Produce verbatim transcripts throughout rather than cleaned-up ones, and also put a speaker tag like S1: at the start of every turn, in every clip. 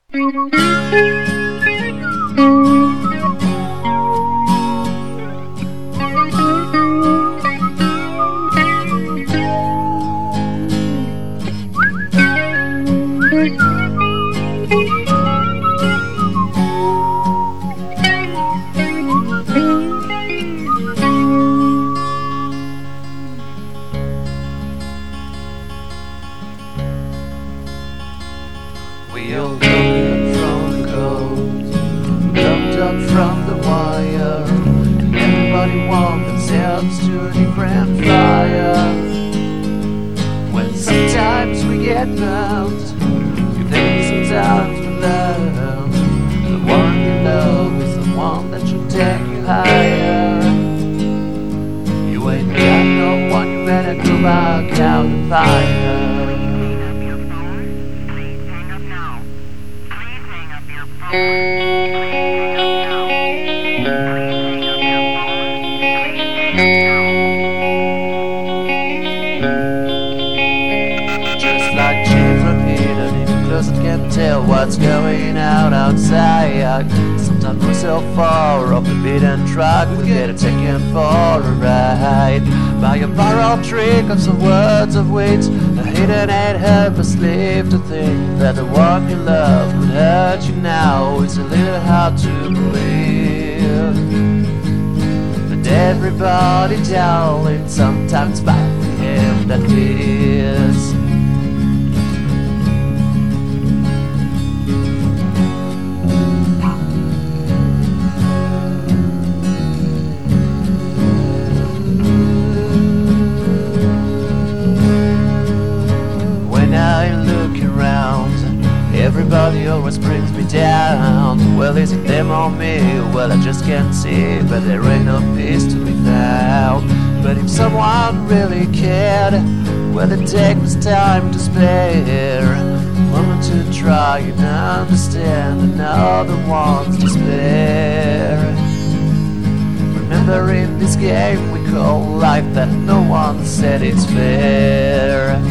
S1: We all come from the cold, jumped up from the wire, and everybody warmed themselves to a different fire. When sometimes we get burned, you think sometimes we learn. The one you love is the one that should take you higher. You ain't got no one, you better go back out the fire. Just like children hidden in closet can't tell what's going on outside. Sometimes we're so far off the beaten track, we get taken for a ride by a viral trick of some words of wit. A hidden ain't help us live to think that the one you love could hurt you now. It's a little hard to believe, but everybody darling sometimes fight with him that is. Everybody always brings me down. Well, is it them or me? Well, I just can't see, but there ain't no peace to be found. But if someone really cared, well, it takes time to spare. One to try and understand, another one's despair. Remember in this game we call life that no one said it's fair.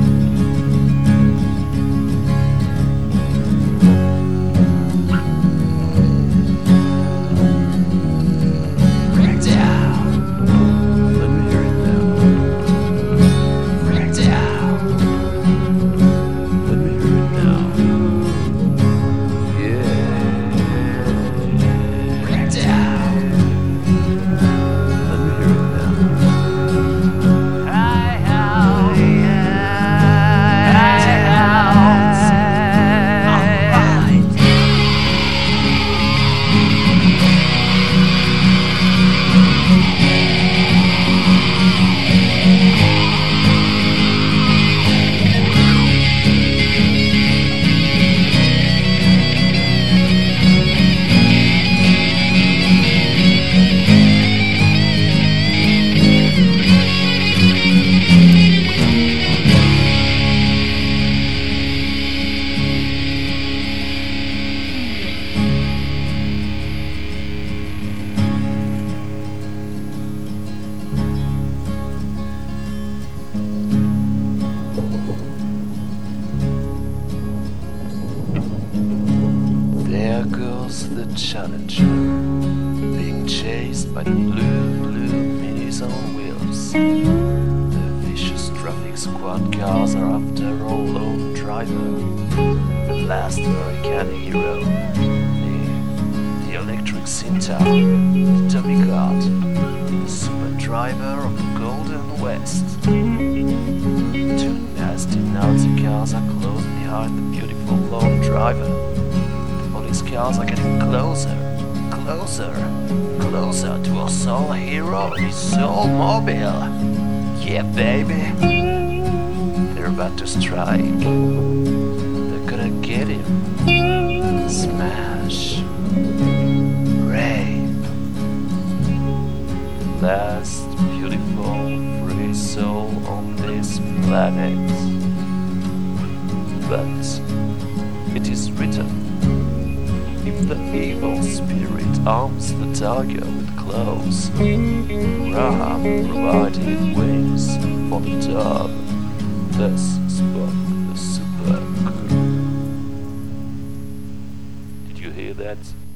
S1: There goes the Challenger, being chased by the blue, blue minis on wheels. The vicious traffic squad cars are after a lone driver, the last American hero, the, the electric centaur, the demigod, the super driver of the Golden West. Two nasty Nazi cars are close behind the beautiful lone driver. These cars are getting closer, closer, closer to our soul hero and his soul mobile. Yeah, baby. They're about to strike. They're gonna get him. Smash. Rape. Last beautiful free soul on this planet. But it is written, if the evil spirit arms the tiger with claws, Raham provided wings for the dove. Thus spoke the super crew. you hear that?